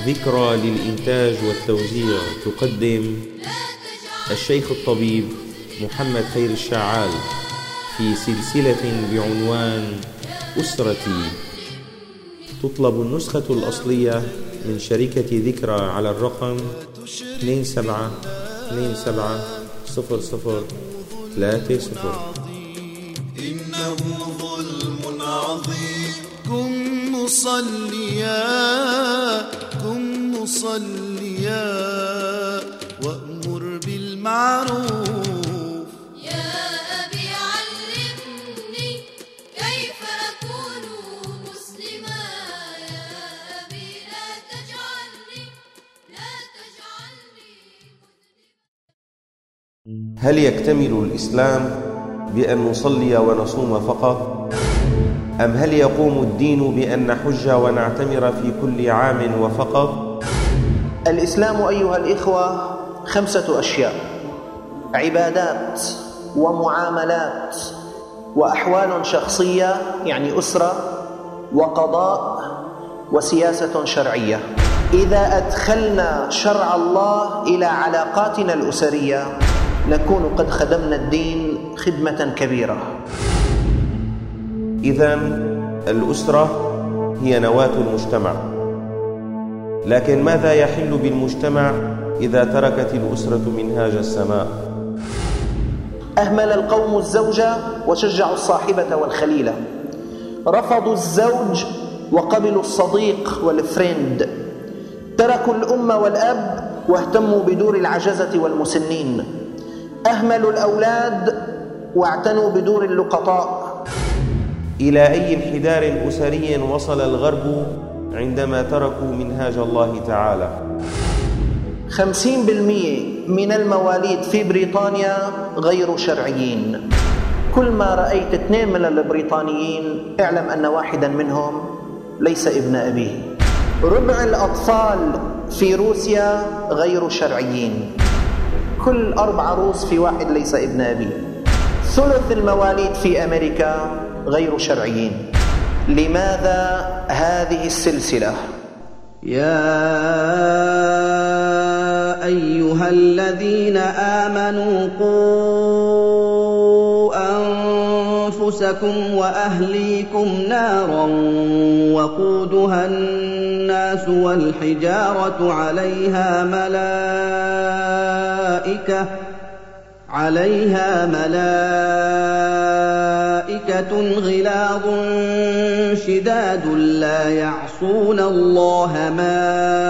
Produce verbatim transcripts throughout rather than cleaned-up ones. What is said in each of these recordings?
ذكرى للإنتاج والتوزيع تقدم الشيخ الطبيب محمد خير الشعال في سلسلة بعنوان أسرتي. تطلب النسخة الأصلية من شركة ذكرى على الرقم اثنين سبعة اثنين سبعة صفر صفر ثلاثة صفر. إنه ظلم عظيم. كن مصليا كن مصليا وأمر بالمعروف. يا أبي علمني كيف أكون مسلما. يا أبي لا تجعلني لا تجعلني مسلما. هل يكتمل الإسلام بأن نصلي ونصوم فقط؟ أم هل يقوم الدين بأن نحج ونعتمر في كل عام وفقط؟ الإسلام أيها الإخوة خمسة أشياء: عبادات ومعاملات وأحوال شخصية يعني أسرة وقضاء وسياسة شرعية. إذا أدخلنا شرع الله إلى علاقاتنا الأسرية نكون قد خدمنا الدين خدمة كبيرة. إذن الأسرة هي نواة المجتمع، لكن ماذا يحل بالمجتمع إذا تركت الأسرة منهاج السماء؟ أهمل القوم الزوجة وشجعوا الصاحبة والخليلة، رفضوا الزوج وقبلوا الصديق والفريند، تركوا الأم والأب واهتموا بدور العجزة والمسنين، أهملوا الأولاد واعتنوا بدور اللقطاء. إلى أي انحدار أسري وصل الغرب عندما تركوا منهاج الله تعالى؟ خمسين بالمئة من المواليد في بريطانيا غير شرعيين. كل ما رأيت اثنين من البريطانيين اعلم أن واحدا منهم ليس ابن أبيه. ربع الأطفال في روسيا غير شرعيين. كل أربع روس في واحد ليس ابن أبيه. ثلث المواليد في أمريكا غير شرعيين. لماذا هذه السلسلة؟ يا أيها الذين آمنوا قوا أنفسكم وأهليكم نارا وقودها الناس والحجارة عليها ملائكة عليها ملائكة غلاظ شداد لا يعصون الله ما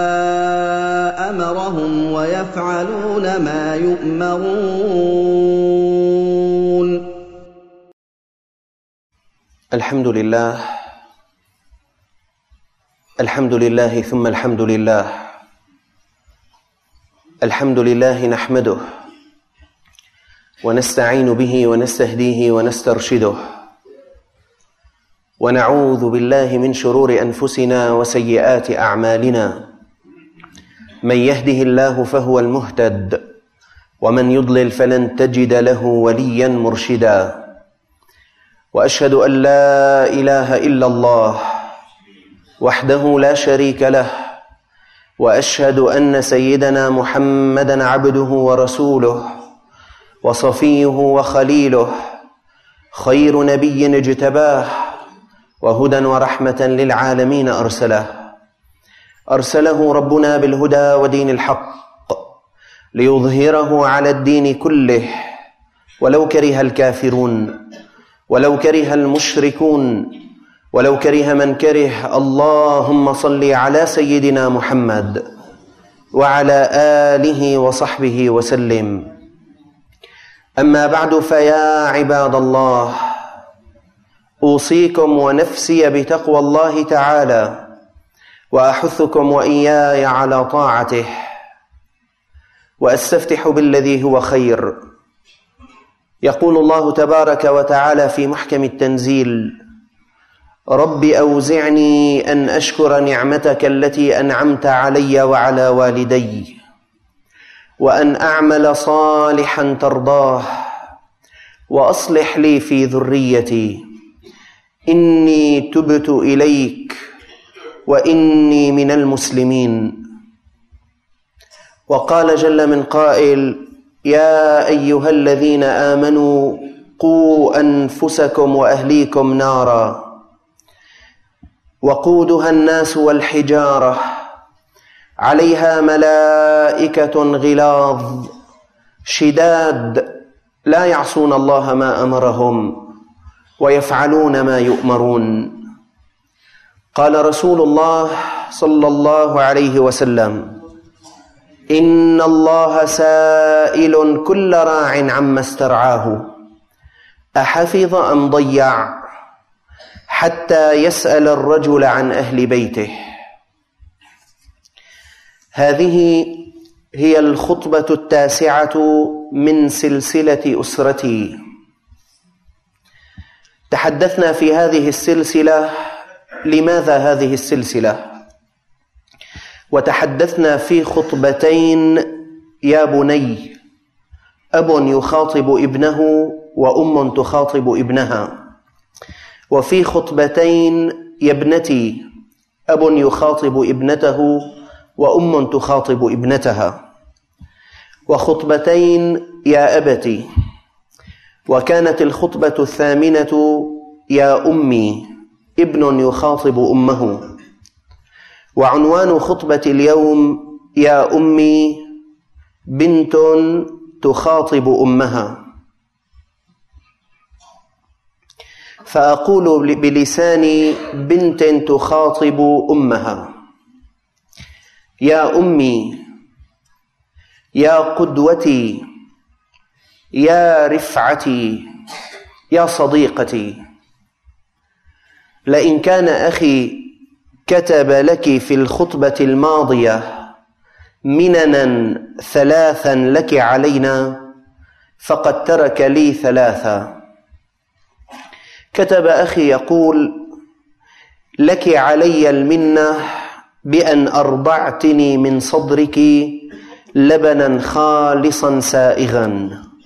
أمرهم ويفعلون ما يؤمرون. الحمد لله الحمد لله ثم الحمد لله. الحمد لله نحمده ونستعين به ونستهديه ونسترشده، ونعوذ بالله من شرور أنفسنا وسيئات أعمالنا. من يهده الله فهو المهتد، ومن يضلل فلن تجد له وليا مرشدا. وأشهد أن لا إله إلا الله وحده لا شريك له، وأشهد أن سيدنا محمدًا عبده ورسوله وصفيه وخليله، خير نبي اجتباه، وهدى ورحمة للعالمين أرسله. أرسله ربنا بالهدى ودين الحق ليظهره على الدين كله ولو كره الكافرون ولو كره المشركون ولو كره من كره. اللهم صل على سيدنا محمد وعلى آله وصحبه وسلم. أما بعد، فيا عباد الله، أوصيكم ونفسي بتقوى الله تعالى، وأحثكم وإياي على طاعته، وأستفتح بالذي هو خير. يقول الله تبارك وتعالى في محكم التنزيل: رب أوزعني أن أشكر نعمتك التي أنعمت علي وعلى والدي، وأن أعمل صالحا ترضاه، وأصلح لي في ذريتي، إني تبت إليك وإني من المسلمين. وقال جل من قائل: يا أيها الذين آمنوا قوا أنفسكم وأهليكم نارا وقودها الناس والحجارة عليها ملائكة غلاظ شداد لا يعصون الله ما أمرهم ويفعلون ما يؤمرون. قال رسول الله صلى الله عليه وسلم: إن الله سائل كل راع عما استرعاه أحفظ أم ضيع، حتى يسأل الرجل عن أهل بيته. هذه هي الخطبة التاسعة من سلسلة أسرتي. تحدثنا في هذه السلسلة لماذا هذه السلسلة، وتحدثنا في خطبتين: يا بني، أب يخاطب ابنه وأم تخاطب ابنها. وفي خطبتين: يا ابنتي، أب يخاطب ابنته وأم تخاطب ابنتها. وخطبتين: يا أبتي. وكانت الخطبة الثامنة: يا أمي، ابن يخاطب أمه. وعنوان خطبة اليوم: يا أمي، بنت تخاطب أمها. فأقول بلسان بنت تخاطب أمها: يا أمي، يا قدوتي، يا رفعتي، يا صديقتي، لئن كان أخي كتب لك في الخطبة الماضية مننا ثلاثا لك علينا، فقد ترك لي ثلاثا. كتب أخي يقول: لك علي المنة بأن أرضعتني من صدرك لبنا خالصا سائغا.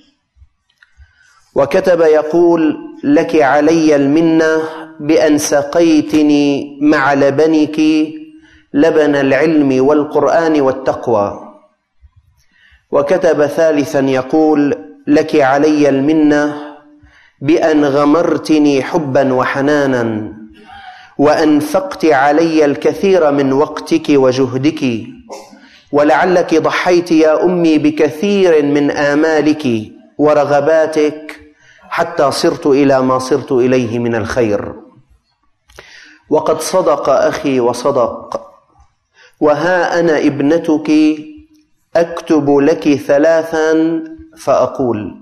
وكتب يقول: لك علي المنة بأن سقيتني مع لبنك لبن العلم والقرآن والتقوى. وكتب ثالثا يقول: لك علي المنة بأن غمرتني حبا وحنانا وأنفقت علي الكثير من وقتك وجهدك، ولعلك ضحيت يا أمي بكثير من آمالك ورغباتك حتى صرت إلى ما صرت إليه من الخير. وقد صدق أخي وصدق، وها أنا ابنتك أكتب لك ثلاثا فأقول: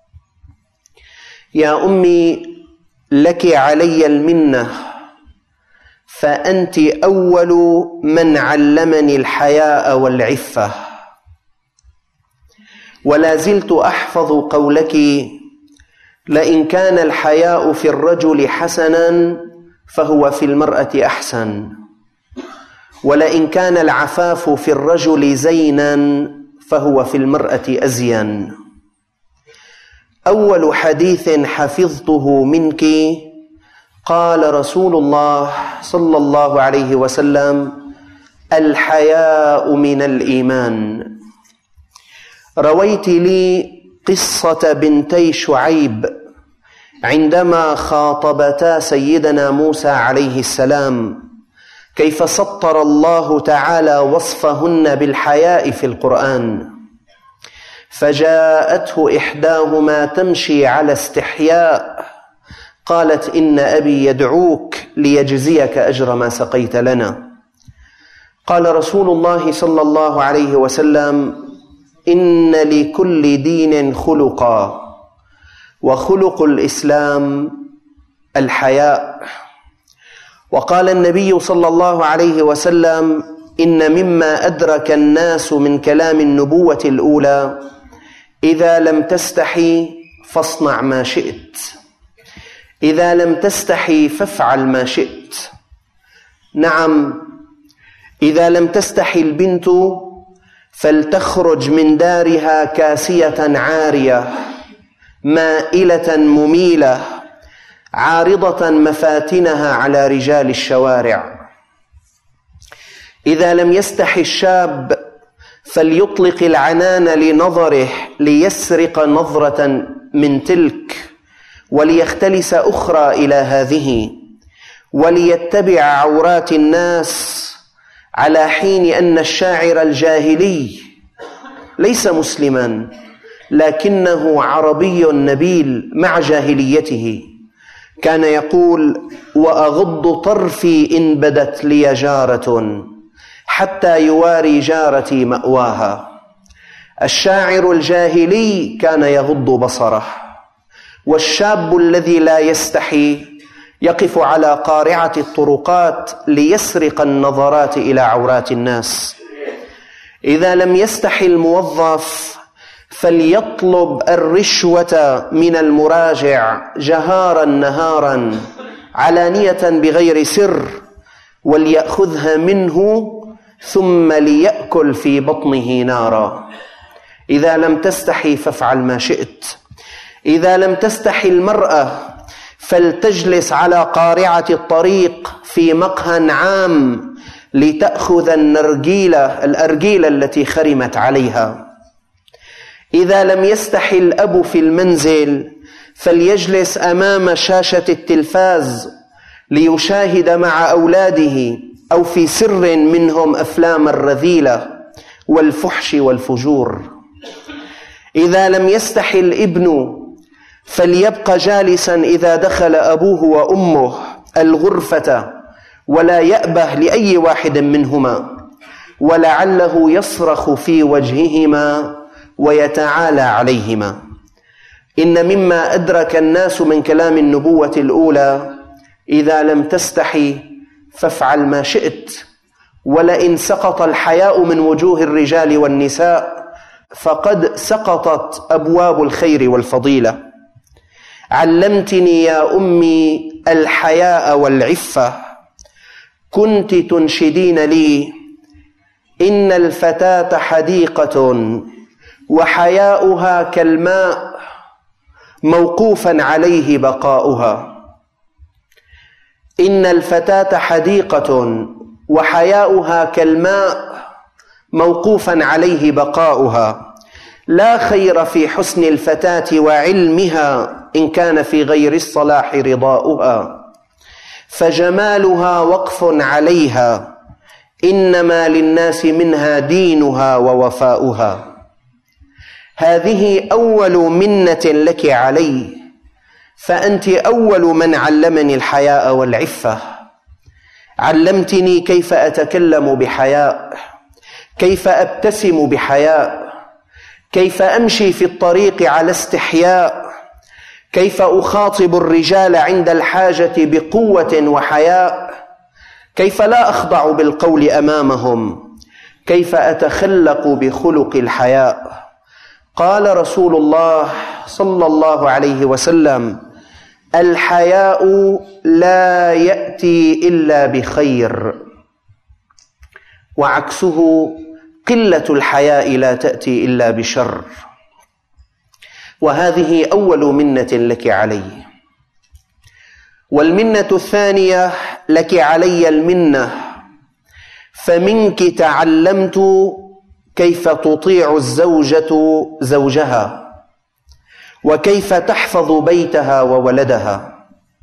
يا أمي، لك علي المنة، فأنت أول من علمني الحياء والعفة، ولا زلت أحفظ قولك: لئن كان الحياء في الرجل حسنا فهو في المرأة أحسن، ولئن كان العفاف في الرجل زينا فهو في المرأة أزين. أول حديث حفظته منك قال رسول الله صلى الله عليه وسلم: الحياء من الإيمان. رويت لي قصة بنتي شعيب عندما خاطبتا سيدنا موسى عليه السلام، كيف سطر الله تعالى وصفهن بالحياء في القرآن. فجاءته إحداهما تمشي على استحياء، قالت: إن أبي يدعوك ليجزيك أجر ما سقيت لنا. قال رسول الله صلى الله عليه وسلم: إن لكل دين خلقا، وخلق الإسلام الحياء. وقال النبي صلى الله عليه وسلم: إن مما أدرك الناس من كلام النبوة الأولى: إذا لم تستحي فاصنع ما شئت، إذا لم تستحي فافعل ما شئت. نعم، إذا لم تستحي البنت فلتخرج من دارها كاسية عارية مائلة مميلة عارضة مفاتنها على رجال الشوارع. إذا لم يستحي الشاب فليطلق العنان لنظره ليسرق نظرة من تلك وليختلس أخرى إلى هذه وليتبع عورات الناس، على حين أن الشاعر الجاهلي ليس مسلما لكنه عربي نبيل مع جاهليته كان يقول: وأغض طرفي إن بدت لي جارة حتى يواري جارتي مأواها. الشاعر الجاهلي كان يغض بصره، والشاب الذي لا يستحي يقف على قارعة الطرقات ليسرق النظرات إلى عورات الناس. إذا لم يستحي الموظف فليطلب الرشوة من المراجع جهارا نهارا علانية بغير سر، وليأخذها منه ثم ليأكل في بطنه نارا. إذا لم تستحي فافعل ما شئت. إذا لم تستحي المرأة فلتجلس على قارعة الطريق في مقهى عام لتأخذ النرجيلة الأرجيلة التي خرمت عليها. إذا لم يستحي الأب في المنزل فليجلس أمام شاشة التلفاز ليشاهد مع أولاده أو في سر منهم أفلام الرذيلة والفحش والفجور. إذا لم يستحي الابن فليبقى جالسا إذا دخل أبوه وأمه الغرفة ولا يأبه لأي واحد منهما، ولعله يصرخ في وجههما ويتعالى عليهما. إن مما أدرك الناس من كلام النبوة الأولى: إذا لم تستحي فافعل ما شئت. ولئن سقط الحياء من وجوه الرجال والنساء فقد سقطت أبواب الخير والفضيلة. علمتني يا أمي الحياء والعفة، كنت تنشدين لي: إن الفتاة حديقة وحياؤها كالماء موقوفا عليه بقاؤها. إن الفتاة حديقة وحياؤها كالماء موقوفا عليه بقاؤها. لا خير في حسن الفتاة وعلمها إن كان في غير الصلاح رضاؤها، فجمالها وقف عليها، إنما للناس منها دينها ووفاؤها. هذه أول منة لك علي، فأنت أول من علمني الحياء والعفة. علمتني كيف أتكلم بحياء، كيف أبتسم بحياء، كيف أمشي في الطريق على استحياء، كيف أخاطب الرجال عند الحاجة بقوة وحياء، كيف لا أخضع بالقول أمامهم، كيف أتخلق بخلق الحياء. قال رسول الله صلى الله عليه وسلم: الحياء لا يأتي إلا بخير، وعكسه قلة الحياء لا تأتي إلا بشر. وهذه أول منة لك علي. والمنة الثانية: لك علي المنة، فمنك تعلمت كيف تطيع الزوجة زوجها، وكيف تحفظ بيتها وولدها.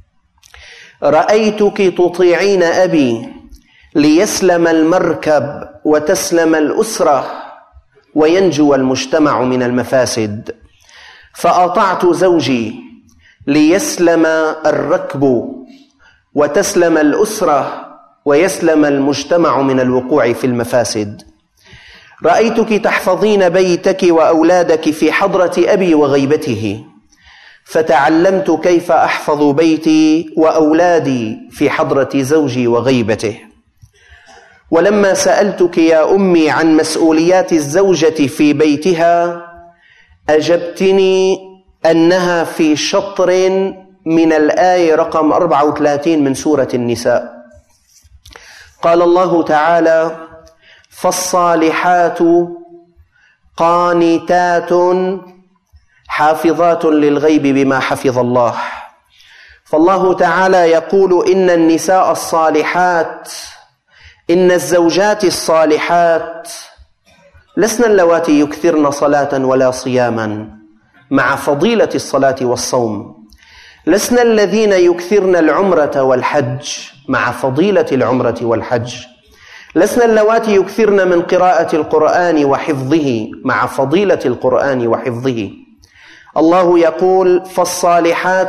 رأيتك تطيعين أبي ليسلم المركب وتسلم الأسرة وينجو المجتمع من المفاسد، فأطعت زوجي ليسلم الركب وتسلم الأسرة ويسلم المجتمع من الوقوع في المفاسد. رأيتك تحفظين بيتك وأولادك في حضرة أبي وغيبته، فتعلمت كيف أحفظ بيتي وأولادي في حضرة زوجي وغيبته. ولما سألتك يا أمي عن مسؤوليات الزوجة في بيتها أجبتني أنها في شطر من الآية رقم أربعة وثلاثين من سورة النساء. قال الله تعالى: فالصالحات قانتات حافظات للغيب بما حفظ الله. فالله تعالى يقول: إن النساء الصالحات، إن الزوجات الصالحات لسنا اللواتي يكثرن صلاة ولا صياما مع فضيلة الصلاة والصوم، لسنا الذين يكثرن العمرة والحج مع فضيلة العمرة والحج، لسنا اللواتي يكثرن من قراءة القرآن وحفظه مع فضيلة القرآن وحفظه. الله يقول: فالصالحات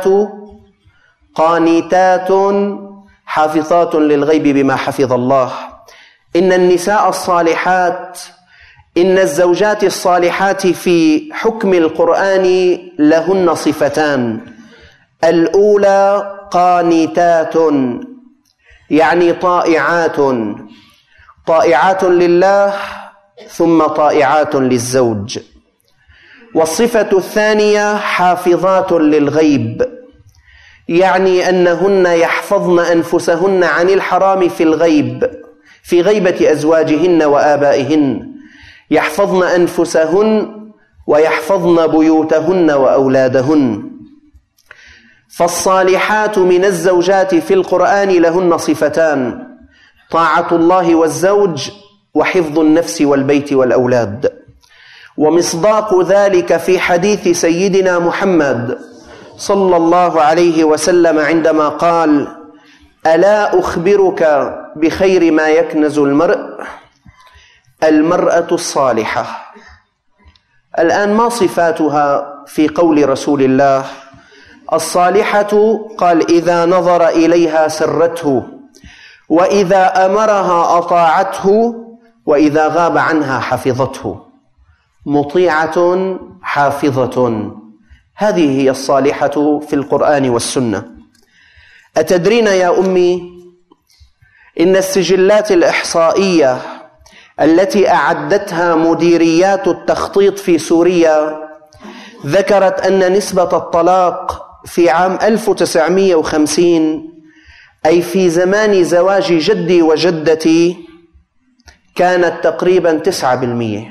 قانتات حافظات للغيب بما حفظ الله. إن النساء الصالحات، إن الزوجات الصالحات في حكم القرآن لهن صفتان: الأولى قانتات يعني طائعات، طائعات لله ثم طائعات للزوج. والصفة الثانية حافظات للغيب، يعني أنهن يحفظن أنفسهن عن الحرام في الغيب، في غيبة أزواجهن وآبائهن، يحفظن أنفسهن ويحفظن بيوتهن وأولادهن. فالصالحات من الزوجات في القرآن لهن صفتان: طاعة الله والزوج، وحفظ النفس والبيت والأولاد. ومصداق ذلك في حديث سيدنا محمد صلى الله عليه وسلم عندما قال: ألا أخبرك بخير ما يكنز المرء؟ المرأة الصالحة. الآن ما صفاتها في قول رسول الله؟ الصالحة قال: إذا نظر إليها سرته، وإذا أمرها أطاعته، وإذا غاب عنها حفظته. مطيعة حافظة، هذه هي الصالحة في القرآن والسنة. أتدرين يا أمي إن السجلات الإحصائية التي أعدتها مديريات التخطيط في سوريا ذكرت أن نسبة الطلاق في عام ألف وتسعمائة وخمسين، أي في زمان زواج جدي وجدتي، كانت تقريبا تسعة بالمئة،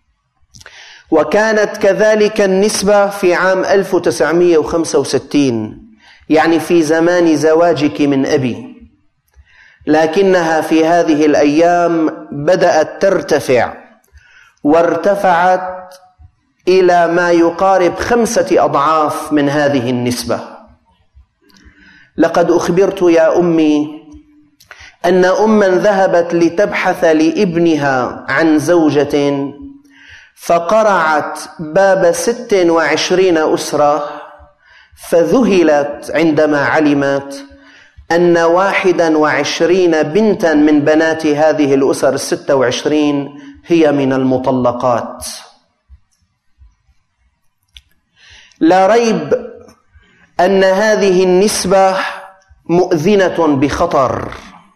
وكانت كذلك النسبة في عام ألف وتسعمائة وخمسة وستين، يعني في زمان زواجك من أبي. لكنها في هذه الأيام بدأت ترتفع، وارتفعت إلى ما يقارب خمسة أضعاف من هذه النسبة. لقد أخبرت يا أمي أن أماً ذهبت لتبحث لابنها عن زوجة، فقرعت باب ست وعشرين أسرة، فذهلت عندما علمت أن واحدا وعشرين بنتا من بنات هذه الأسر الستة وعشرين هي من المطلقات. لا ريب أن هذه النسبة مؤذنة بخطر،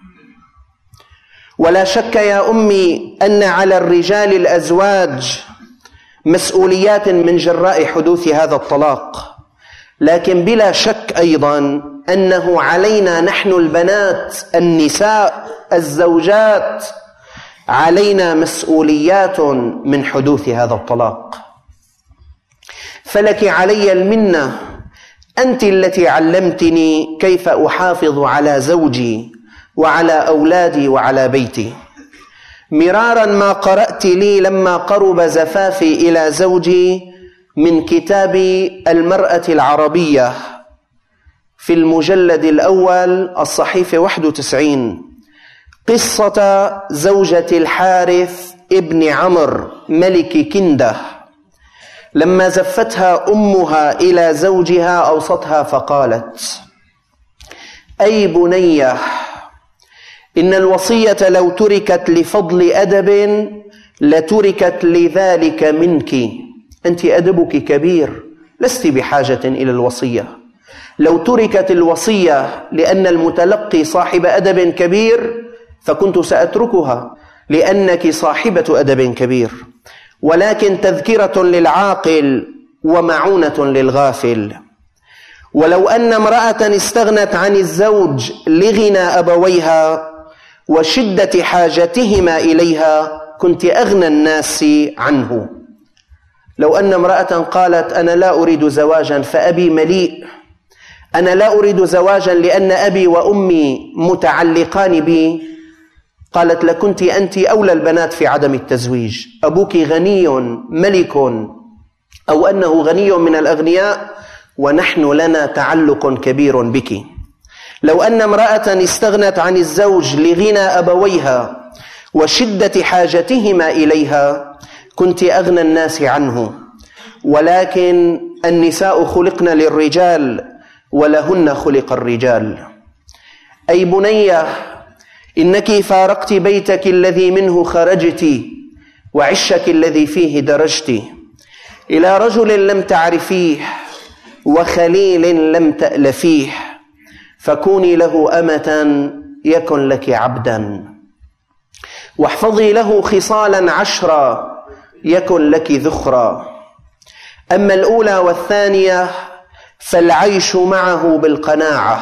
ولا شك يا أمي أن على الرجال الأزواج مسؤوليات من جراء حدوث هذا الطلاق، لكن بلا شك أيضا أنه علينا نحن البنات النساء الزوجات علينا مسؤوليات من حدوث هذا الطلاق. فلك علي المنة، أنت التي علمتني كيف أحافظ على زوجي وعلى أولادي وعلى بيتي. مرارا ما قرأت لي لما قرب زفافي إلى زوجي من كتاب المرأة العربية في المجلد الأول الصحيفة واحد وتسعين قصة زوجة الحارث ابن عمرو ملك كندة، لما زفتها أمها إلى زوجها أوصتها فقالت: أي بنية، إن الوصية لو تركت لفضل أدب لتركت لذلك منك. أنت أدبك كبير، لست بحاجة إلى الوصية. لو تركت الوصية لأن المتلقي صاحب أدب كبير فكنت سأتركها، لأنك صاحبة أدب كبير، ولكن تذكرة للعاقل ومعونة للغافل. ولو أن امرأة استغنت عن الزوج لغنى أبويها وشدة حاجتهما إليها كنت أغنى الناس عنه. لو أن امرأة قالت: أنا لا أريد زواجا فأبي مليء، أنا لا أريد زواجا لأن أبي وأمي متعلقان بي، قالت: لكنت أنت أولى البنات في عدم التزويج، أبوك غني ملك أو أنه غني من الأغنياء، ونحن لنا تعلق كبير بك. لو أن امرأة استغنت عن الزوج لغنى أبويها وشدة حاجتهما إليها كنت أغنى الناس عنه، ولكن النساء خلقن للرجال ولهن خلق الرجال. أي بنية، إنك فارقت بيتك الذي منه خرجت وعشك الذي فيه درجت إلى رجل لم تعرفيه وخليل لم تألفيه، فكوني له أمة يكن لك عبدا، واحفظي له خصالا عشرا يكن لك ذخرا. أما الأولى والثانية فالعيش معه بالقناعة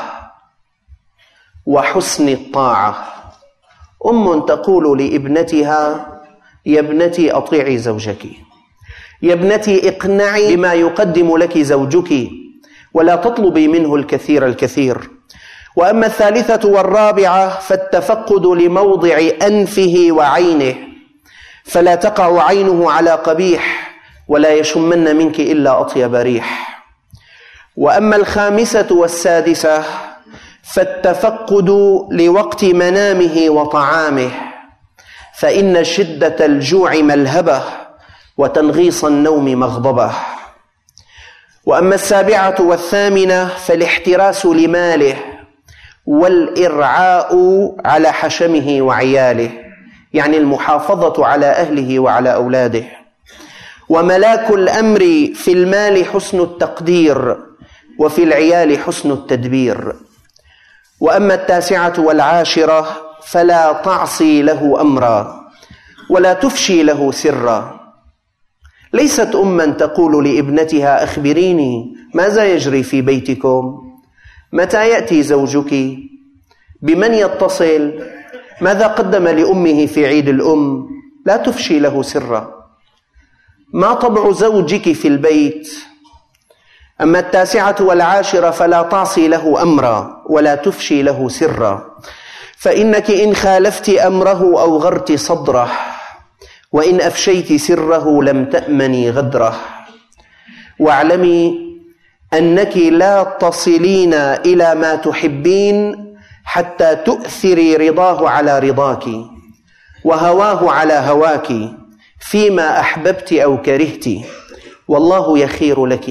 وحسن الطاعة. أم تقول لابنتها: يا ابنتي أطيعي زوجك، يا ابنتي اقنعي بما يقدم لك زوجك ولا تطلبي منه الكثير الكثير. وأما الثالثة والرابعة فالتفقد لموضع أنفه وعينه، فلا تقع عينه على قبيح ولا يشمن منك إلا أطيب ريح. وأما الخامسة والسادسة فالتفقد لوقت منامه وطعامه، فإن شدة الجوع ملهبة وتنغيص النوم مغضبة. وأما السابعة والثامنة فالاحتراس لماله والإرعاء على حشمه وعياله، يعني المحافظة على أهله وعلى أولاده. وملاك الأمر في المال حسن التقدير وفي العيال حسن التدبير. وأما التاسعة والعاشرة فلا تعصي له أمرا ولا تفشي له سرا. ليست أما تقول لابنتها: أخبريني ماذا يجري في بيتكم، متى يأتي زوجك، بمن يتصل، ماذا قدم لأمه في عيد الأم. لا تفشي له سرا. ما طبع زوجك في البيت. أما التاسعة والعاشرة فلا تعصي له أمرا ولا تفشي له سرا، فإنك إن خالفت أمره أوغرت صدره، وإن أفشيت سره لم تأمني غدره. واعلمي أنك لا تصلين إلى ما تحبين حتى تؤثري رضاه على رضاك وهواه على هواك فيما أحببت أو كرهت، والله يخير لك.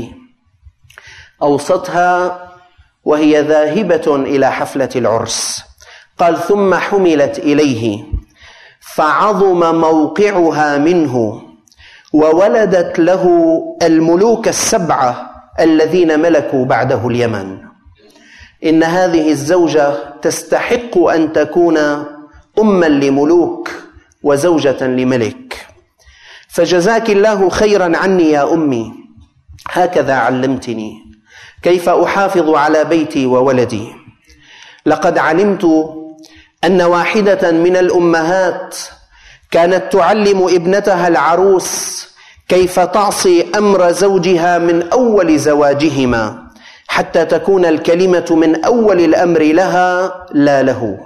أوصتها وهي ذاهبة إلى حفلة العرس. قال: ثم حملت إليه فعظم موقعها منه، وولدت له الملوك السبعة الذين ملكوا بعده اليمن. إن هذه الزوجة تستحق أن تكون أما لملوك وزوجة لملك. فجزاك الله خيرا عني يا أمي، هكذا علمتني كيف أحافظ على بيتي وولدي. لقد علمت أن واحدة من الأمهات كانت تعلم ابنتها العروس كيف تعصي أمر زوجها من أول زواجهما حتى تكون الكلمة من أول الأمر لها لا له.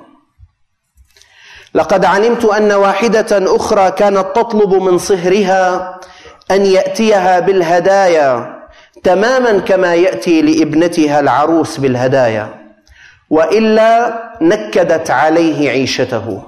لقد علمت أن واحدة أخرى كانت تطلب من صهرها أن يأتيها بالهدايا تماما كما يأتي لابنتها العروس بالهدايا، وإلا نكدت عليه عيشته.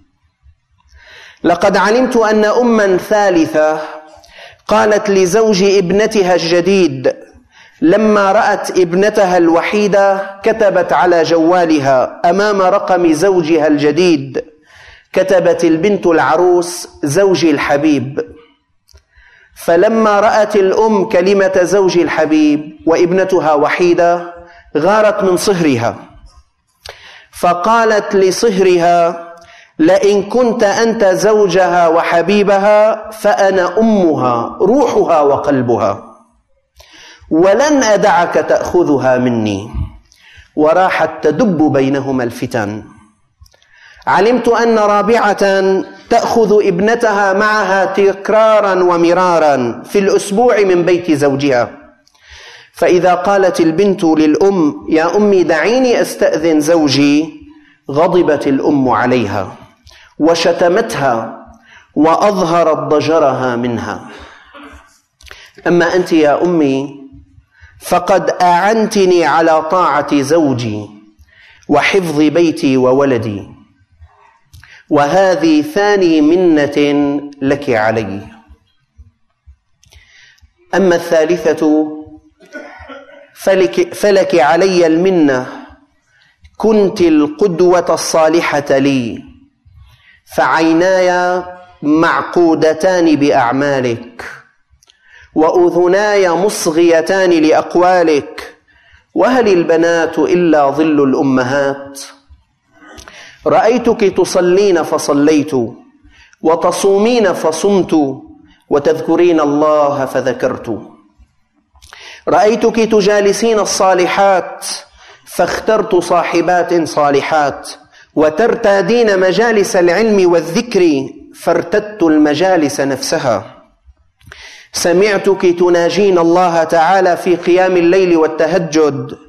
لقد علمت أن أما ثالثة قالت لزوج ابنتها الجديد لما رأت ابنتها الوحيدة كتبت على جوالها أمام رقم زوجها الجديد، كتبت البنت العروس: زوجي الحبيب. فلما رأت الأم كلمة زوجي الحبيب وابنتها وحيدة غارت من صهرها، فقالت لصهرها: لئن كنت أنت زوجها وحبيبها فأنا أمها روحها وقلبها، ولن أدعك تأخذها مني. وراحت تدب بينهما الفتن. علمت أن رابعة تأخذ ابنتها معها تكرارا ومرارا في الأسبوع من بيت زوجها، فإذا قالت البنت للأم: يا أمي دعيني أستأذن زوجي، غضبت الأم عليها وشتمتها وأظهرت ضجرها منها. أما أنت يا أمي فقد أعنتني على طاعة زوجي وحفظ بيتي وولدي، وهذه ثاني منة لك علي. أما الثالثة فلك, فلك علي المنة، كنت القدوة الصالحة لي، فعيناي معقودتان بأعمالك، وأذناي مصغيتان لأقوالك، وهل البنات إلا ظل الأمهات؟ رأيتك تصلين فصليت، وتصومين فصمت، وتذكرين الله فذكرت. رأيتك تجالسين الصالحات فاخترت صاحبات صالحات، وترتادين مجالس العلم والذكر فارتدت المجالس نفسها. سمعتك تناجين الله تعالى في قيام الليل والتهجد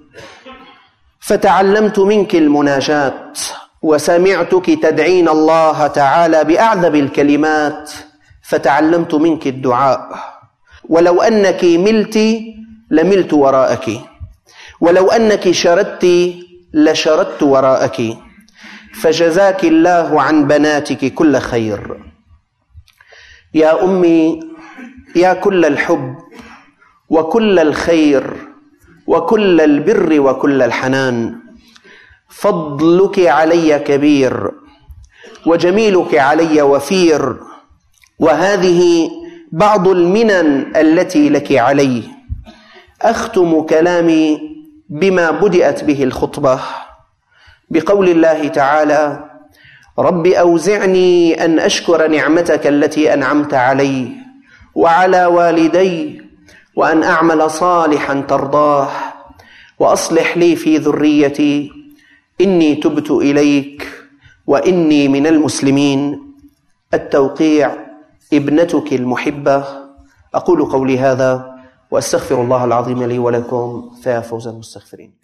فتعلمت منك المناجاة، وسمعتك تدعين الله تعالى بأعذب الكلمات فتعلمت منك الدعاء. ولو أنك ملت لملت وراءك، ولو أنك شردت لشردت وراءك، فجزاك الله عن بناتك كل خير. يا أمي يا كل الحب وكل الخير وكل البر وكل الحنان، فضلك علي كبير وجميلك علي وفير، وهذه بعض المنن التي لك علي. أختم كلامي بما بدأت به الخطبة بقول الله تعالى: رب أوزعني أن أشكر نعمتك التي أنعمت علي وعلى والدي، وأن أعمل صالحا ترضاه، وأصلح لي في ذريتي، إني تبت إليك وإني من المسلمين. التوقيع ابنتك المحبة. أقول قولي هذا وأستغفر الله العظيم لي ولكم، فيا فوز المستغفرين.